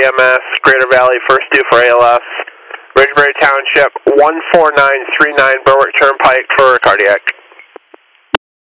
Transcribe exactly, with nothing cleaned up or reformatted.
M S, Greater Valley, first due for A L S. Ridgebury Township, one four nine three nine Berwick Turnpike for cardiac.